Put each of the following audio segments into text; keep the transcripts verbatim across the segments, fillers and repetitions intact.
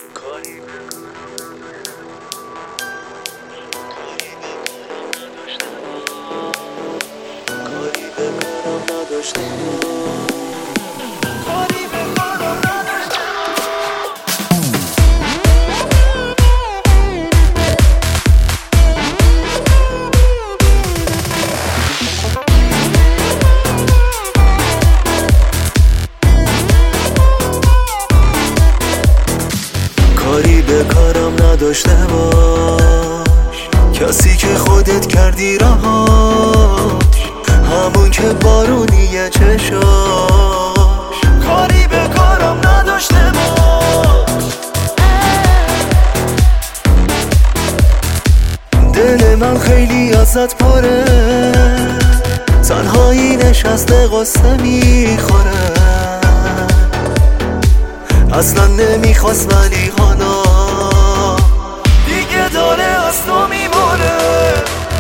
کاری به کاری به کارم نداشتم کاری به کارم نداشتم کاری به کارم نداشته باش، کسی که خودت کردی رهاش، همون که بارونیه چشاش. کاری به کارم نداشته باش، دل من خیلی ازت پره، تنهایی نشسته قصه میخوره، اصلا نمیخواست ولی حالا دیگه داره از تو میمونه.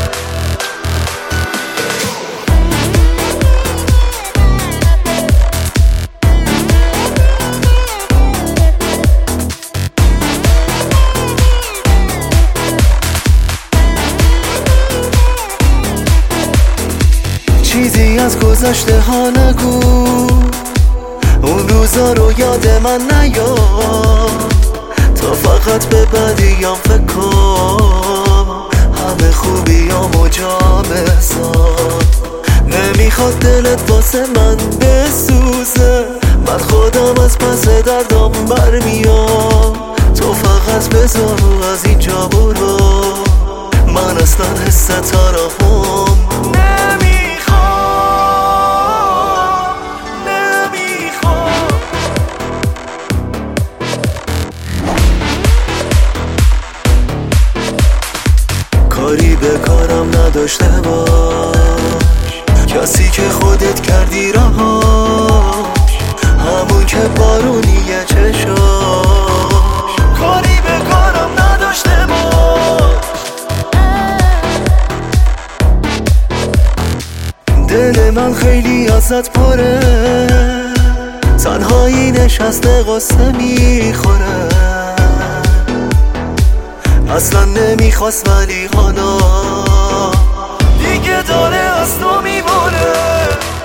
چیزی از گذشته ها نگو، اون روزا رو یاد من نیار، تا فقط به بدیام فکر کن، همه خوبیامو جا بذار. نمیخواد دلت واسه من بسوزه، من خودم از پس دردام برمیام، تو فقط بذار از اینجا برو، من اصلا حس ترحم کاری به کارم نداشته باش، کسی که خودت کردی رهاش، همون که بارونیه چشاش. کاری به کارم نداشته باش، دل من خیلی ازت پره، تنهایی نشسته قصه میخوره، اصلا نمیخواست ولی حالا دیگه داره از تو میمونه.